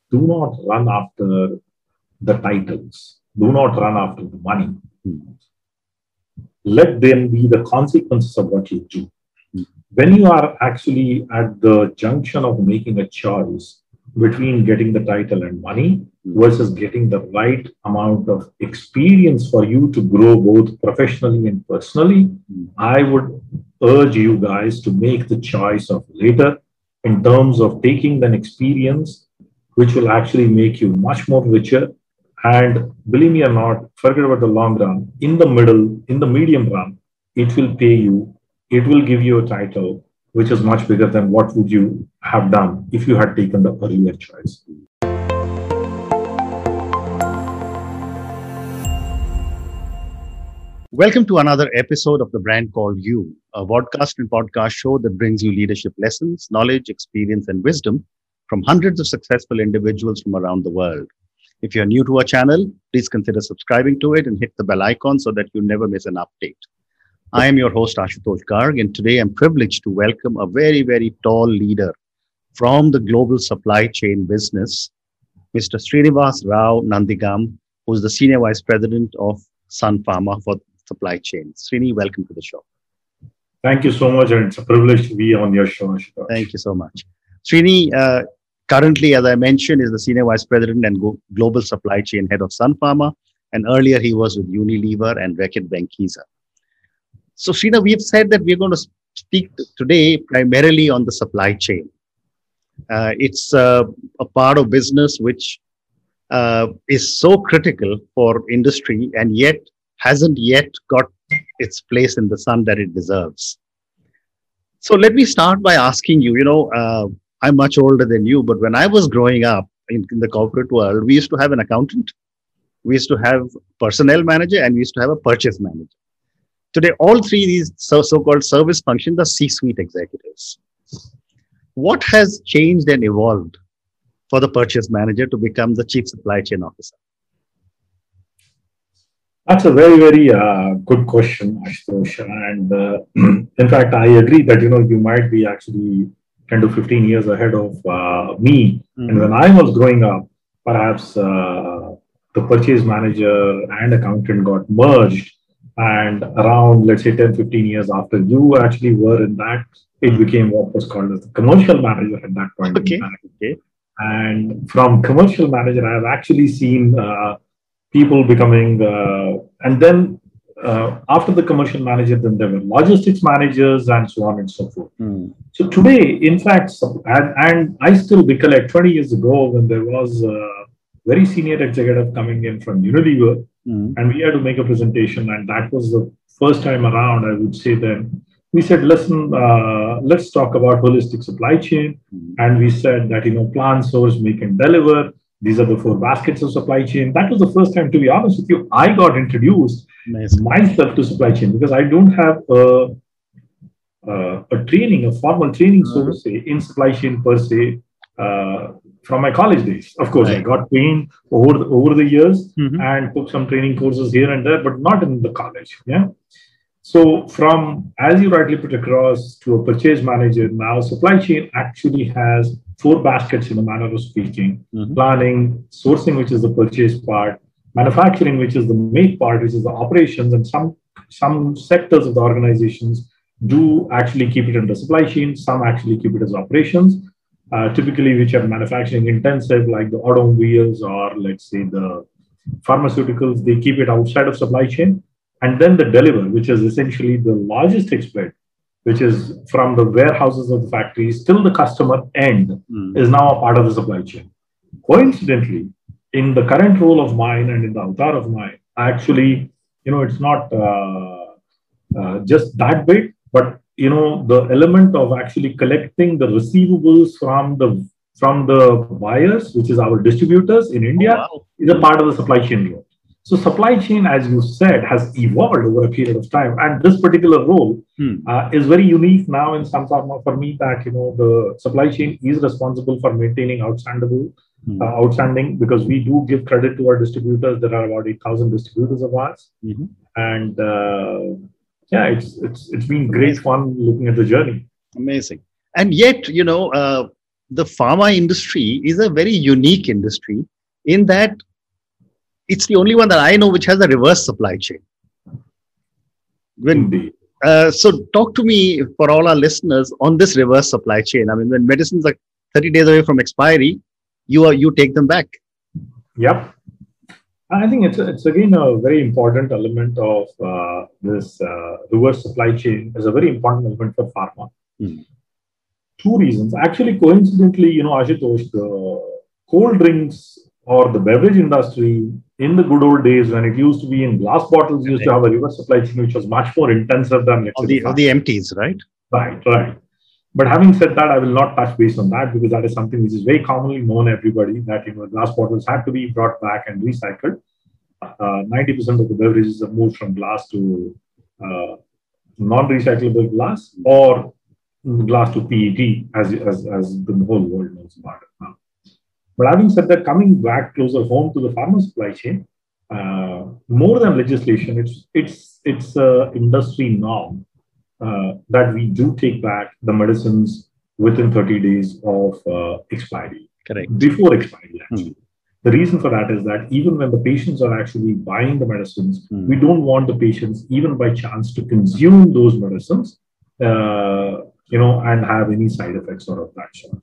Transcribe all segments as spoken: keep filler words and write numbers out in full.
do not run after the titles. Do not run after the money. Mm. Let them be the consequences of what you do. Mm. When you are actually at the junction of making a choice between getting the title and money versus getting the right amount of experience for you to grow both professionally and personally, Mm. I would urge you guys to make the choice of later in terms of taking an experience which will actually make you much more richer. And believe me or not, forget about the long run. In the middle, in the medium run, it will pay you. It will give you a title which is much bigger than what would you have done if you had taken the earlier choice. Welcome to another episode of The Brand Called You, a podcast and podcast show that brings you leadership lessons, knowledge, experience, and wisdom from hundreds of successful individuals from around the world. If you're new to our channel, please consider subscribing to it and hit the bell icon so that you never miss an update. I am your host, Ashutosh Garg, and today I'm privileged to welcome a very, very tall leader from the global supply chain business, Mister Srinivas Rao Nandigam, who's the Senior Vice President of Sun Pharma for supply chain. Srini, welcome to the show. Thank you so much, and it's a privilege to be on your show, Ashutosh. Thank you so much. Srini, uh, currently, as I mentioned, is the Senior Vice President and Go- Global Supply Chain Head of Sun Pharma, and earlier he was with Unilever and Reckitt Benckiser. So, Srini, we've said that we're going to speak today primarily on the supply chain. Uh, it's uh, a part of business which uh, is so critical for industry and yet hasn't yet got its place in the sun that it deserves. So let me start by asking you, you know, uh, I'm much older than you, but when I was growing up in, in the corporate world, we used to have an accountant, we used to have personnel manager, and we used to have a purchase manager. Today, all three of these so, so-called service functions are C-suite executives. What has changed and evolved for the purchase manager to become the chief supply chain officer? That's a very, very uh, good question, Ashutosh. And uh, in fact, I agree that, you know, you might be actually ten to fifteen years ahead of uh, me. Mm-hmm. And when I was growing up, perhaps uh, the purchase manager and accountant got merged. And around, let's say, ten, fifteen years after you actually were in that, it became what was called as the commercial manager at that point okay. in time. Okay. And from commercial manager, I've actually seen uh, people becoming, uh, and then uh, after the commercial manager, then there were logistics managers and so on and so forth. Mm. So today, in fact, and, and I still recollect twenty years ago when there was a very senior executive coming in from Unilever, mm. and we had to make a presentation, and that was the first time around, I would say then, we said, listen, uh, let's talk about holistic supply chain. Mm. And we said that, you know, plan, source, make, and deliver. These are the four baskets of supply chain. That was the first time, to be honest with you, I got introduced nice. myself to supply chain because I don't have a, a, a training, a formal training, mm-hmm. so to say, in supply chain per se uh, from my college days. Of course, right. I got trained over the, over the years mm-hmm. and took some training courses here and there, but not in the college. Yeah. So from, as you rightly put across, to a purchase manager, now supply chain actually has four baskets in a manner of speaking. Mm-hmm. Planning, sourcing, which is the purchase part, manufacturing, which is the make part, which is the operations, and some, some sectors of the organizations do actually keep it under supply chain. Some actually keep it as operations, uh, typically which are manufacturing intensive, like the automobiles or let's say the pharmaceuticals, they keep it outside of supply chain. And then the deliver, which is essentially the logistics bit, which is from the warehouses of the factories till the customer end, mm. is now a part of the supply chain. Coincidentally, in the current role of mine and in the avatar of mine, actually, you know, it's not uh, uh, just that bit, but, you know, the element of actually collecting the receivables from the from the buyers, which is our distributors in India, oh, wow. is a part of the supply chain role. So supply chain, as you said, has evolved over a period of time. And this particular role hmm. uh, is very unique now in some form for me that, you know, the supply chain is responsible for maintaining outstandable, hmm. uh, outstanding, because we do give credit to our distributors. There are about eight thousand distributors of ours. Mm-hmm. And uh, yeah, it's, it's, it's been great fun looking at the journey. Amazing. And yet, you know, uh, the pharma industry is a very unique industry in that it's the only one that I know which has a reverse supply chain. When, uh, so talk to me for all our listeners on this reverse supply chain. I mean, when medicines are thirty days away from expiry, you are you take them back. Yep. I think it's, it's again a very important element of uh, this uh, reverse supply chain. Is a very important element for pharma. Hmm. Two reasons. Actually, coincidentally, you know, Ashutosh, the cold drinks or the beverage industry in the good old days when it used to be in glass bottles, used to have a reverse supply chain which was much more intensive than let's of the, of the empties, right? Right, right. But having said that, I will not touch base on that because that is something which is very commonly known everybody that, you know, glass bottles had to be brought back and recycled. Uh, ninety percent of the beverages have moved from glass to uh, non-recyclable glass or glass to P E T, as, as, as the whole world knows about it now. But having said that, coming back closer home to the pharma supply chain, uh, more than legislation, it's it's it's a industry norm uh, that we do take back the medicines within thirty days of uh, expiry. Correct. Before expiry, actually. Hmm. The reason for that is that even when the patients are actually buying the medicines, hmm. we don't want the patients, even by chance, to consume those medicines, uh, you know, and have any side effects or of that sort.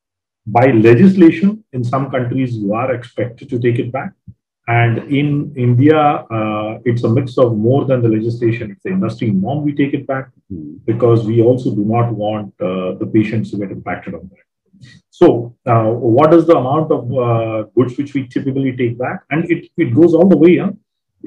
By legislation, in some countries, you are expected to take it back. And in India, uh, it's a mix of more than the legislation. It's the industry norm, we take it back mm. because we also do not want uh, the patients to get impacted on that. So uh, what is the amount of uh, goods which we typically take back? And it, it goes all the way. Huh?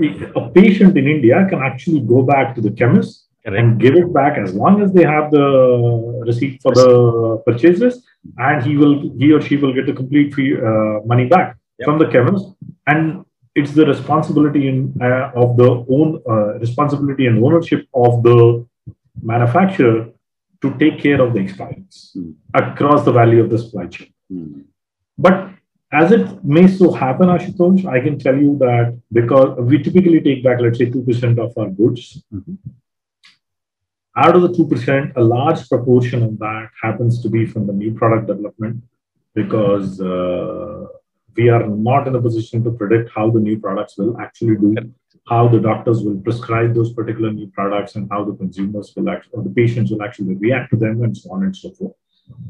A patient in India can actually go back to the chemist Correct. And give it back as long as they have the receipt for the purchases, and he will, he or she will get the complete fee, uh, money back yep. from the chemist. And it's the responsibility in, uh, of the own uh, responsibility and ownership of the manufacturer to take care of the expiries mm. across the value of the supply chain. Mm. But as it may so happen, Ashutosh, I can tell you that because we typically take back, let's say, two percent of our goods. Mm-hmm. Out of the two percent, a large proportion of that happens to be from the new product development because uh, we are not in a position to predict how the new products will actually do, how the doctors will prescribe those particular new products, and how the consumers will actually, or the patients will actually react to them, and so on and so forth.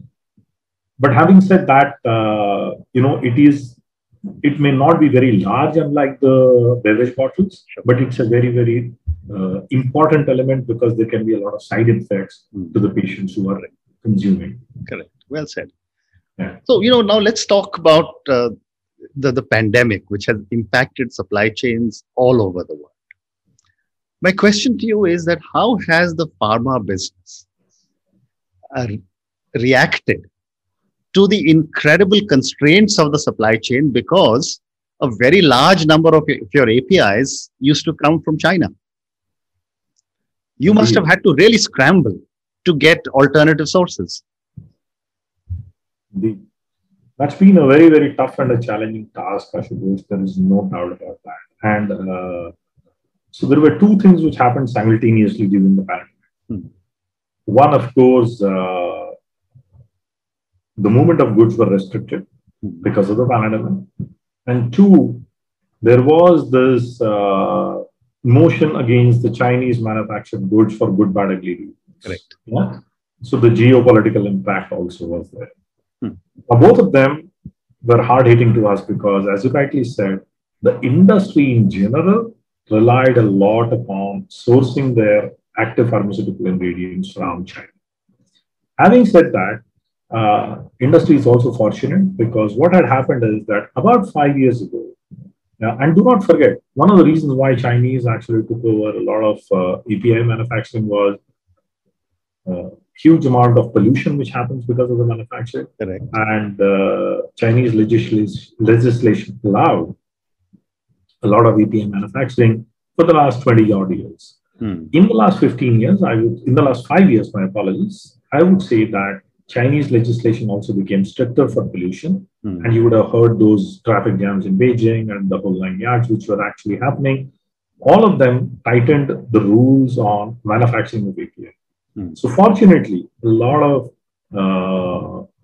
But having said that, uh, you know, it is, it may not be very large, unlike the beverage bottles, but it's a very, very Uh, important element because there can be a lot of side effects mm. to the patients who are consuming. Correct. Well said. Yeah. So, you know, now let's talk about uh, the, the pandemic, which has impacted supply chains all over the world. My question to you is that how has the pharma business uh, reacted to the incredible constraints of the supply chain, because a very large number of your A P Is used to come from China? You must have had to really scramble to get alternative sources. Indeed. That's been a very, very tough and a challenging task, Ashutosh. There is no doubt about that. And uh, so there were two things which happened simultaneously during the pandemic. Hmm. One, of course, uh, the movement of goods were restricted hmm. because of the pandemic. And two, there was this uh, motion against the Chinese manufactured goods for good, bad, ugly. Correct. Yeah? So the geopolitical impact also was there. Hmm. Now, both of them were hard hitting to us because, as you rightly said, the industry in general relied a lot upon sourcing their active pharmaceutical ingredients from China. Having said that, uh, industry is also fortunate because what had happened is that about five years ago, Yeah, and do not forget, one of the reasons why Chinese actually took over a lot of uh, A P I manufacturing was a huge amount of pollution which happens because of the manufacturing. Correct. And uh, Chinese legislation, legislation allowed a lot of A P I manufacturing for the last twenty odd years. Hmm. In the last fifteen years, I would, in the last five years, my apologies, I would say that Chinese legislation also became stricter for pollution. Hmm. And you would have heard those traffic jams in Beijing and the whole nine yards, which were actually happening. All of them tightened the rules on manufacturing of A P I. Hmm. So fortunately, a lot of uh,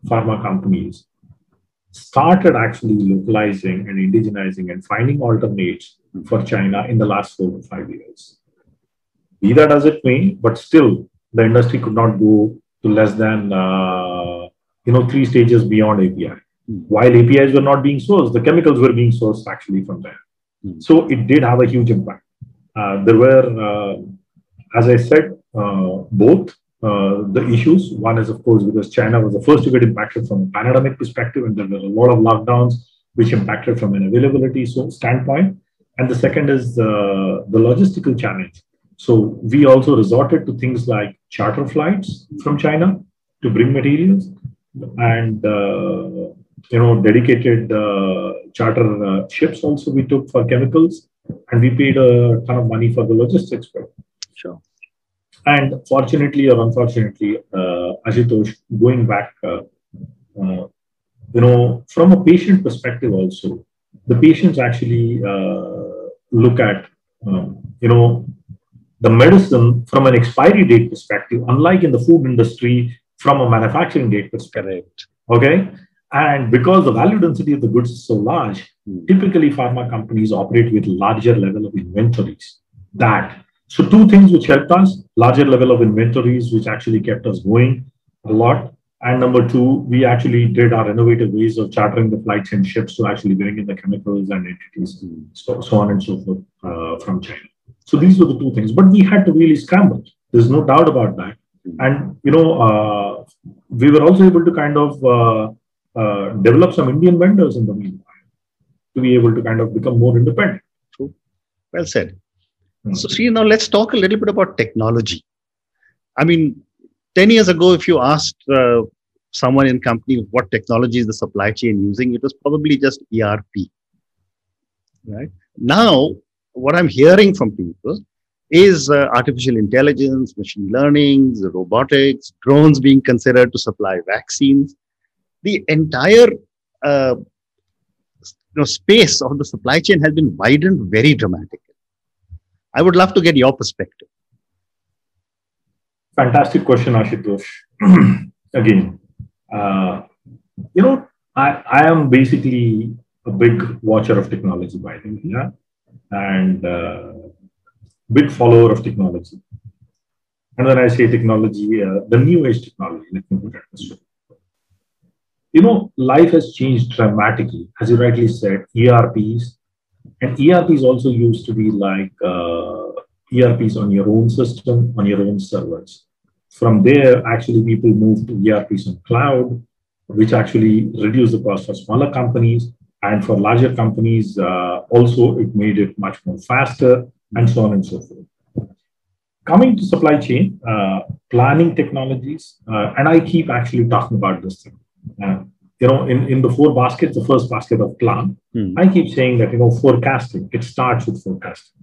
pharma companies started actually localizing and indigenizing and finding alternates for China in the last four to five years. Be that as it may, but still the industry could not go to less than uh, you know three stages beyond A P I. Mm. While A P Is were not being sourced, the chemicals were being sourced actually from there. Mm. So it did have a huge impact. Uh, there were, uh, as I said, uh, both uh, the issues. One is, of course, because China was the first to get impacted from a pandemic perspective, and there were a lot of lockdowns which impacted from an availability so standpoint. And the second is uh, the logistical challenge. So we also resorted to things like charter flights from China to bring materials, and uh, you know dedicated uh, charter uh, ships also we took for chemicals, and we paid a ton of money for the logistics for it. Sure. And fortunately or unfortunately, uh, Ashutosh, going back, uh, uh, you know, from a patient perspective also, the patients actually uh, look at, um, you know, the medicine from an expiry date perspective, unlike in the food industry from a manufacturing date perspective. Correct. Okay. And because the value density of the goods is so large, mm. typically pharma companies operate with larger level of inventories. That. So two things which helped us, larger level of inventories, which actually kept us going a lot. And number two, we actually did our innovative ways of chartering the flights and ships to actually bring in the chemicals and entities, mm. so, so on and so forth uh, from China. So these were the two things, but we had to really scramble. There's no doubt about that. Mm. And, you know, uh, we were also able to kind of uh, uh, develop some Indian vendors in the meanwhile to be able to kind of become more independent. True. Well said. Mm. So, see, now let's talk a little bit about technology. I mean, ten years ago, if you asked uh, someone in company what technology is the supply chain using, it was probably just E R P. Right? Now, what I'm hearing from people is uh, artificial intelligence, machine learning, robotics, drones being considered to supply vaccines. The entire uh, you know, space of the supply chain has been widened very dramatically. I would love to get your perspective. Fantastic question, Ashutosh. Again, uh, you know, I, I am basically a big watcher of technology by the way, yeah? and uh, big follower of technology. And when I say technology, uh, the new age technology, let me put it this way. You know, life has changed dramatically, as you rightly said, E R Ps. And E R Ps also used to be like uh, E R Ps on your own system, on your own servers. From there, actually, people moved to E R Ps on cloud, which actually reduced the cost for smaller companies. And for larger companies, uh, also, it made it much more faster, and so on and so forth. Coming to supply chain, uh, planning technologies, uh, and I keep actually talking about this thing. Uh, you know, in, in the four baskets, the first basket of plan, hmm. I keep saying that, you know, forecasting, it starts with forecasting.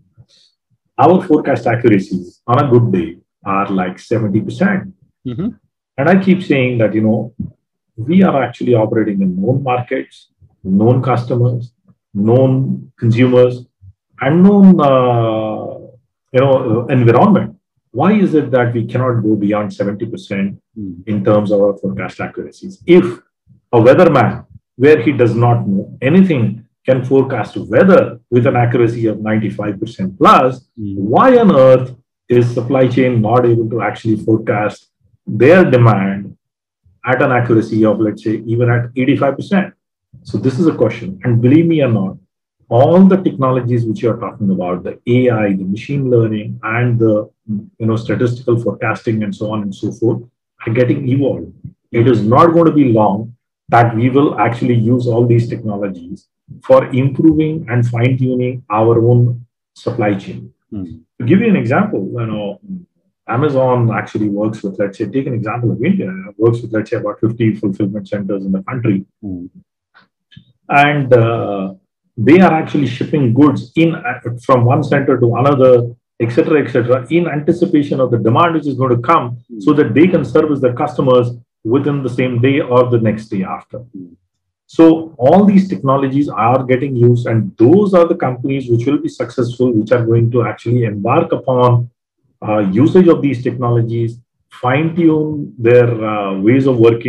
Our forecast accuracies on a good day are like seventy percent. Mm-hmm. And I keep saying that, you know, we are actually operating in known markets, known customers, known consumers, and known, uh, you know, environment. Why is it that we cannot go beyond seventy percent mm. in terms of our forecast accuracies? If a weatherman, where he does not know anything, can forecast weather with an accuracy of ninety-five percent plus, mm. why on earth is supply chain not able to actually forecast their demand at an accuracy of, let's say, even at eighty-five percent? So this is a question. And believe me or not, all the technologies which you're talking about, the A I, the machine learning, and the you know statistical forecasting and so on and so forth, are getting evolved. It is not going to be long that we will actually use all these technologies for improving and fine-tuning our own supply chain. Mm-hmm. To give you an example, you know, Amazon actually works with, let's say, take an example of India, works with, let's say, about fifty fulfillment centers in the country. Mm-hmm. And uh, they are actually shipping goods in from one center to another, et cetera, et cetera, in anticipation of the demand which is going to come, mm-hmm. so that they can service their customers within the same day or the next day after. Mm-hmm. So all these technologies are getting used, and those are the companies which will be successful, which are going to actually embark upon uh, usage of these technologies, fine-tune their uh, ways of working,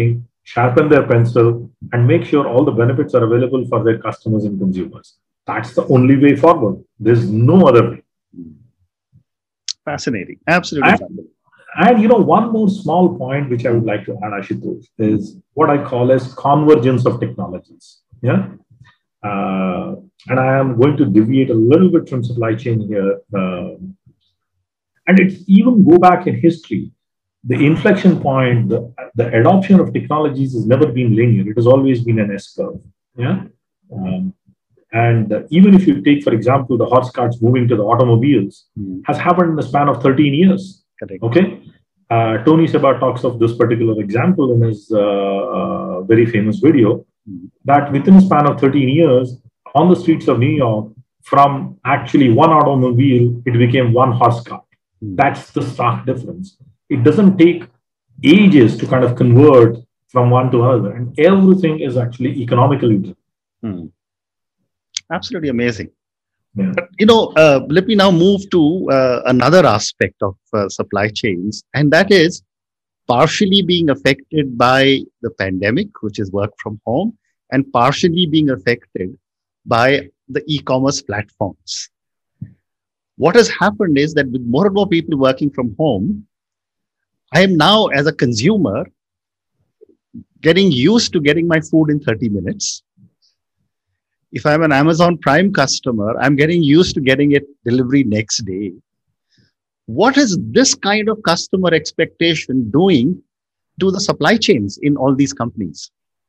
sharpen their pencil, and make sure all the benefits are available for their customers and consumers. That's the only way forward. There's no other way. Fascinating. Absolutely and, fascinating. And you know, one more small point which I would like to add, Ashutosh, is what I call as convergence of technologies. Yeah. Uh, and I am going to deviate a little bit from supply chain here. Uh, and it's even go back in history. The inflection point, the, the adoption of technologies has never been linear. It has always been an S curve. Yeah. Um, and uh, even if you take, for example, the horse carts moving to the automobiles, mm. has happened in the span of thirteen years. Correct. Okay. Uh, Tony Seba talks of this particular example in his uh, uh, very famous video, mm. that within a span of thirteen years, on the streets of New York, from actually one automobile, it became one horse cart. Mm. That's the stark difference. It doesn't take ages to kind of convert from one to another, and everything is actually economically driven. Hmm. Absolutely amazing. Yeah. But, you know, uh, let me now move to uh, another aspect of uh, supply chains, and that is partially being affected by the pandemic, which is work from home, and partially being affected by the e-commerce platforms. What has happened is that with more and more people working from home, I am now, as a consumer, getting used to getting my food in thirty minutes. If I'm an Amazon Prime customer, I'm getting used to getting it delivery next day. What is this kind of customer expectation doing to the supply chains in all these companies?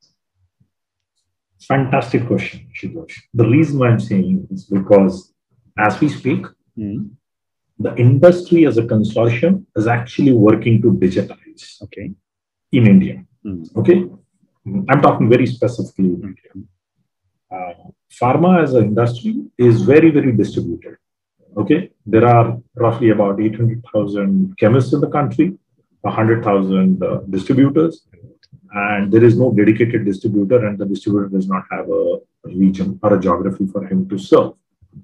Fantastic question, Ashutosh. The reason why I'm saying is because as we speak, mm. the industry as a consortium is actually working to digitize. Okay. In India. Mm. Okay. I'm talking very specifically in India. Uh, pharma as an industry is very, very distributed. Okay. There are roughly about eight hundred thousand chemists in the country, one hundred thousand uh, distributors, and there is no dedicated distributor, and the distributor does not have a region or a geography for him to serve.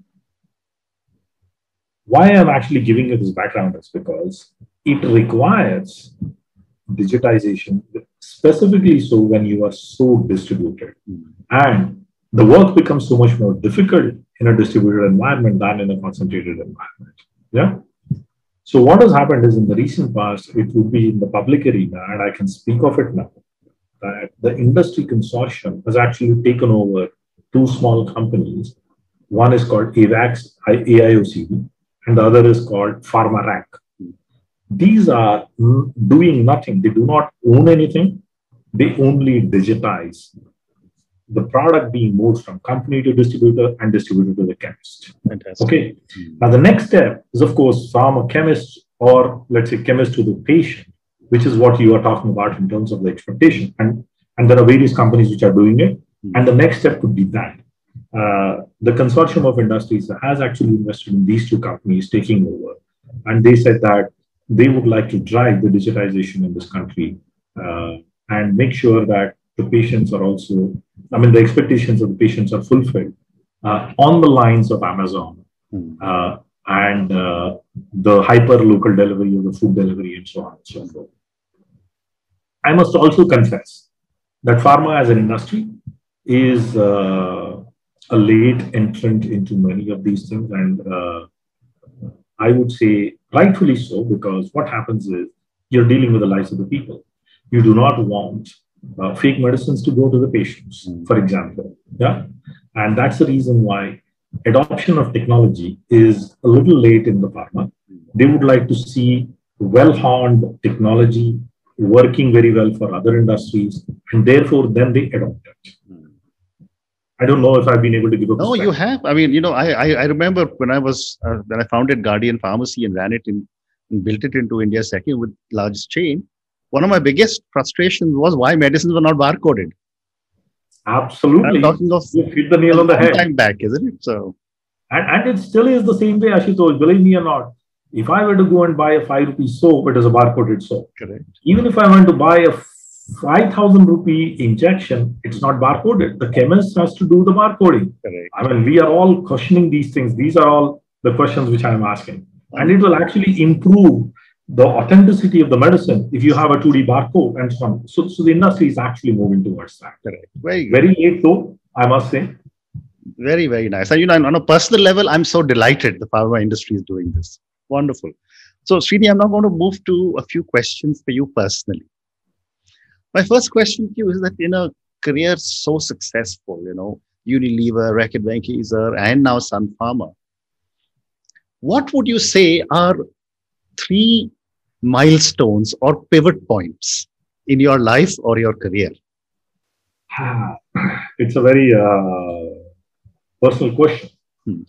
Why I'm actually giving you this background is because it requires digitization, specifically so when you are so distributed. Mm. And the work becomes so much more difficult in a distributed environment than in a concentrated environment. Yeah. So what has happened is in the recent past, it would be in the public arena, and I can speak of it now, that the industry consortium has actually taken over two small companies. One is called AVAX, A I O C D, and the other is called PharmaRack. These are doing nothing. They do not own anything. They only digitize the product being moved from company to distributor and distributor to the chemist. Fantastic. Okay. Now, the next step is, of course, from a chemist or, let's say, chemist to the patient, which is what you are talking about in terms of the expectation. And, and there are various companies which are doing it. Mm-hmm. And the next step could be that. Uh, the consortium of industries has actually invested in these two companies taking over. And they said that they would like to drive the digitization in this country uh, and make sure that the patients are also, I mean, the expectations of the patients are fulfilled uh, on the lines of Amazon uh, and uh, the hyper local delivery of the food delivery and so on and so forth. I must also confess that pharma as an industry is uh, a late entrant into many of these things. And uh, I would say rightfully so, because what happens is you're dealing with the lives of the people. You do not want uh, fake medicines to go to the patients, for example. Yeah. And that's the reason why adoption of technology is a little late in the pharma. They would like to see well-honed technology working very well for other industries, and therefore then they adopt it. I don't know if I've been able to give a No, you have. I mean, you know, I I, I remember when I was, uh, when I founded Guardian Pharmacy and ran it in, and built it into India's second with largest chain, one of my biggest frustrations was why medicines were not barcoded. Absolutely. I'm talking of you hit the nail on the head. Time back, isn't it? So, and, and it still is the same way, Ashutosh, believe me or not. If I were to go and buy a five rupee soap, it is a barcoded soap. Correct. Even if I want to buy a five thousand rupee injection, it's not barcoded. The chemist has to do the barcoding. Correct. I mean, we are all questioning these things. These are all the questions which I am asking. And it will actually improve the authenticity of the medicine if you have a two D barcode and so on. So, so the industry is actually moving towards that. Correct. Very, very late though, I must say. Very, very nice. And you know, on a personal level, I'm so delighted the pharma industry is doing this. Wonderful. So, Srini, I'm now going to move to a few questions for you personally. My first question to you is that in a career so successful, you know, Unilever, Reckitt Benckiser, and now Sun Pharma, what would you say are three milestones or pivot points in your life or your career? It's a very uh, personal question. Hmm.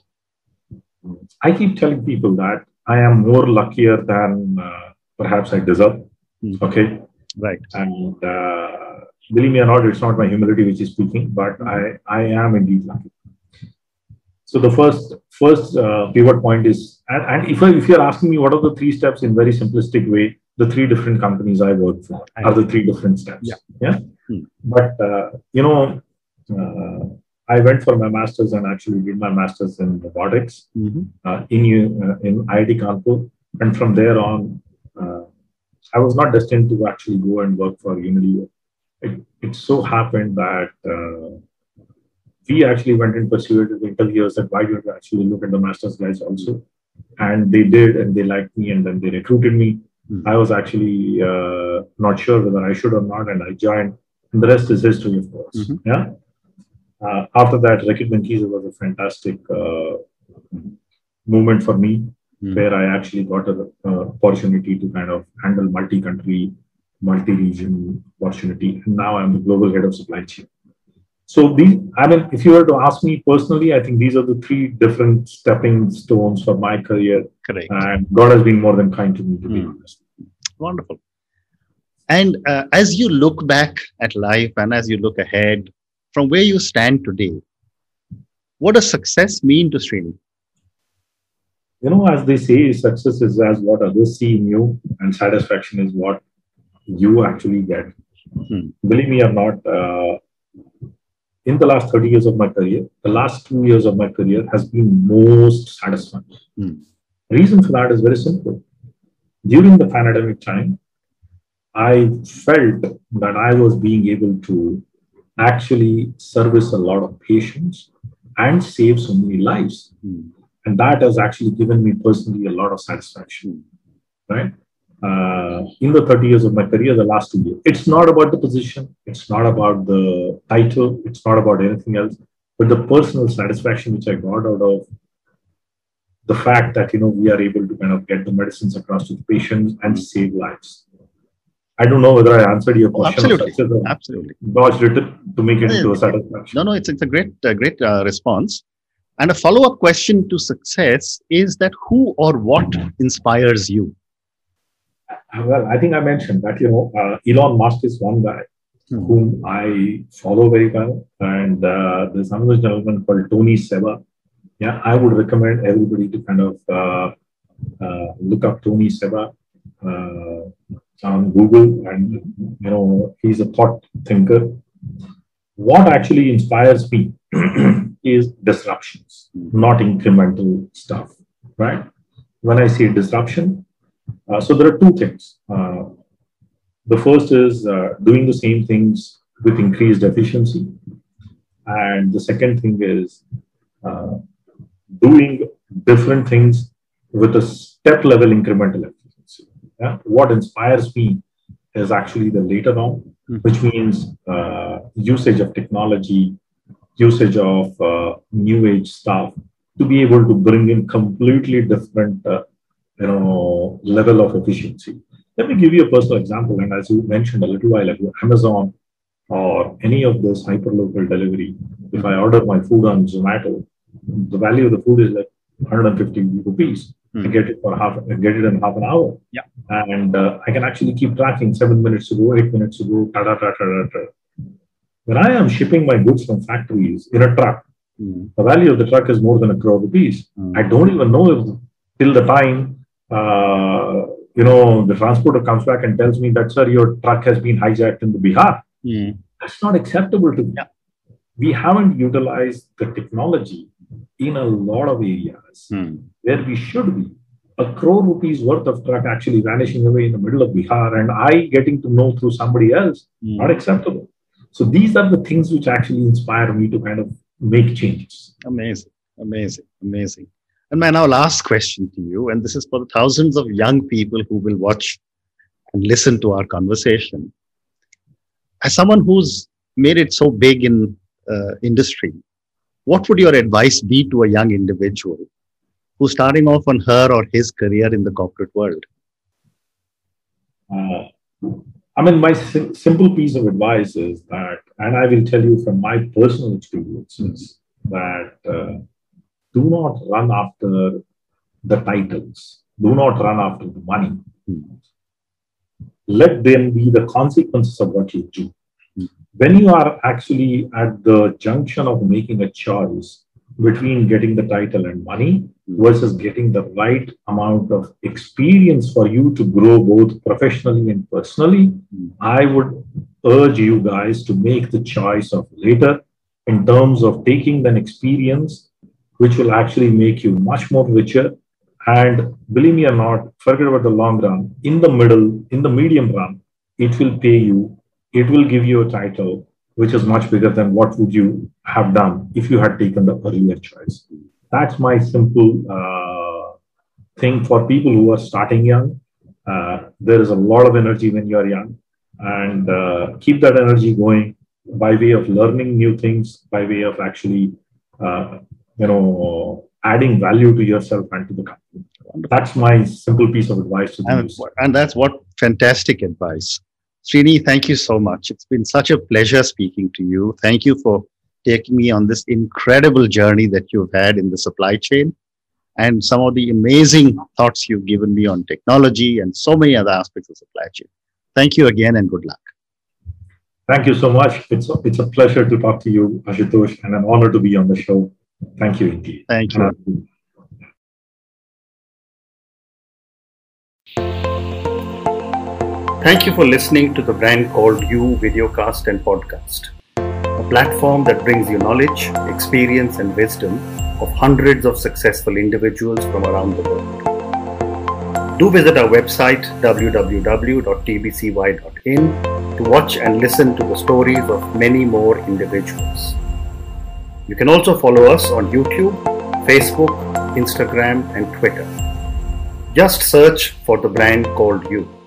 I keep telling people that I am more luckier than uh, perhaps I deserve. Hmm. Okay. Right. And uh, believe me or not, it's not my humility which is speaking, but hmm. I, I am indeed lucky. So the first first uh, pivot point is, and, and if, I, if you're asking me what are the three steps in very simplistic way, the three different companies I work for I are the three different steps. Yeah. yeah? Hmm. But, uh, you know, uh, I went for my master's and actually did my master's in robotics mm-hmm. uh, in, uh, in I I T Kanpur. And from there on, uh, I was not destined to actually go and work for Unilever. It, it so happened that uh, we actually went and pursued the interviewers that why don't you actually look at the master's guys also? And they did, and they liked me, and then they recruited me. Mm-hmm. I was actually uh, not sure whether I should or not, and I joined. And the rest is history, of course. Mm-hmm. Yeah. Uh, after that, Reckitt Benckiser was a fantastic uh, movement for me, mm-hmm. where I actually got an uh, opportunity to kind of handle multi-country, multi-region opportunity. And now I'm the global head of supply chain. So these, I mean, if you were to ask me personally, I think these are the three different stepping stones for my career. Correct. And God has been more than kind to me, to mm. be honest. Wonderful. And uh, as you look back at life and as you look ahead, from where you stand today, what does success mean to Srini? You know, as they say, success is as what others see in you, and satisfaction is what you actually get. Hmm. Believe me or not, uh, in the last thirty years of my career, the last two years of my career has been most satisfying. Hmm. The reason for that is very simple. During the pandemic time, I felt that I was being able to actually service a lot of patients and save so many lives. Hmm. And that has actually given me personally a lot of satisfaction, right? Uh, in the thirty years of my career, the last two years, it's not about the position, it's not about the title, it's not about anything else, but the personal satisfaction which I got out of the fact that, you know, we are able to kind of get the medicines across to the patients and save lives. I don't know whether I answered your question. Oh, absolutely, absolutely. Dodged it to make it into a satisfaction. No, no, it's, it's a great, uh, great uh, response. And a follow-up question to success is that who or what inspires you? Well, I think I mentioned that, you know, uh, Elon Musk is one guy hmm. whom I follow very well. And uh, there's another gentleman called Tony Seba. Yeah, I would recommend everybody to kind of uh, uh, look up Tony Seba uh, on Google. And, you know, he's a thought thinker. What actually inspires me is disruptions, not incremental stuff, right? When I say disruption, uh, so there are two things. Uh, the first is uh, doing the same things with increased efficiency. And the second thing is uh, doing different things with a step level incremental efficiency. Yeah? What inspires me is actually the later on, mm-hmm. which means uh, usage of technology, usage of uh, new age stuff to be able to bring in completely different, uh, you know, level of efficiency. Let me give you a personal example. And as you mentioned a little while ago, Amazon or any of those hyperlocal delivery, if I order my food on Zomato, the value of the food is like one hundred fifty rupees. Hmm. I get it for half, I get it in half an hour. Yeah. And uh, I can actually keep tracking seven minutes to go, eight minutes to go, ta ta ta ta ta ta. When I am shipping my goods from factories in a truck, mm. the value of the truck is more than a crore rupees. Mm. I don't even know if till the time, uh, you know, the transporter comes back and tells me that, sir, your truck has been hijacked in the Bihar. Mm. That's not acceptable to me. Yeah. We haven't utilized the technology in a lot of areas mm. where we should be. a crore rupees worth of truck actually vanishing away in the middle of Bihar and I getting to know through somebody else, mm. not acceptable. So these are the things which actually inspire me to kind of make changes. Amazing, amazing, amazing. And my now last question to you, and this is for the thousands of young people who will watch and listen to our conversation. As someone who's made it so big in uh, industry, what would your advice be to a young individual who's starting off on her or his career in the corporate world? Uh, I mean, my sim- simple piece of advice is that, and I will tell you from my personal experiences, that uh, do not run after the titles. Do not run after the money. Mm. Let them be the consequences of what you do. Mm. When you are actually at the junction of making a choice between getting the title and money versus getting the right amount of experience for you to grow both professionally and personally, mm. I would urge you guys to make the choice of later in terms of taking an experience which will actually make you much more richer. And believe me or not, forget about the long run. In the middle, in the medium run, it will pay you. It will give you a title which is much bigger than what would you have done if you had taken the earlier choice. That's my simple uh, thing for people who are starting young. Uh, there is a lot of energy when you're young, and uh, keep that energy going by way of learning new things, by way of actually, uh, you know, adding value to yourself and to the company. That's my simple piece of advice to and, and that's what fantastic advice. Srini, thank you so much. It's been such a pleasure speaking to you. Thank you for taking me on this incredible journey that you've had in the supply chain and some of the amazing thoughts you've given me on technology and so many other aspects of supply chain. Thank you again and good luck. Thank you so much. It's a, it's a pleasure to talk to you, Ashutosh, and an honor to be on the show. Thank you indeed. Thank you. Thank you for listening to the Brand Called You videocast and podcast, a platform that brings you knowledge, experience, and wisdom of hundreds of successful individuals from around the world. Do visit our website w w w dot t b c y dot in to watch and listen to the stories of many more individuals. You can also follow us on YouTube, Facebook, Instagram, and Twitter. Just search for the Brand Called You.